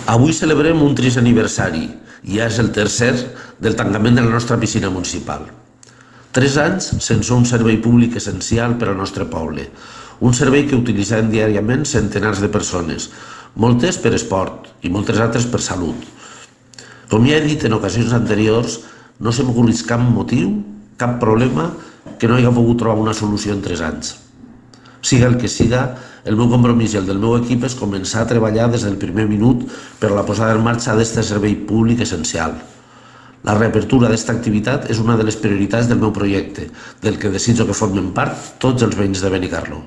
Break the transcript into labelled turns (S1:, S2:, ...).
S1: Avui celebrem un trist aniversari, ja és el tercer del tancament de la nostra piscina municipal. 3 anys sense un servei públic essencial per al nostre poble, un servei que utilitzen diàriament centenars de persones, moltes per esport i moltes altres per salut. Com ja he dit en ocasions anteriors, no se m'ocorreix cap motiu, cap problema que no hagi pogut trobar una solució en 3 anys. Siga el que siga, el meu compromís i el del meu equip és començar a treballar des del primer minut per a la posada en marxa d'aquest servei públic essencial. La reapertura d'aquesta activitat és una de les prioritats del meu projecte, del que desitjo que formen part tots els veïns de Benicarló.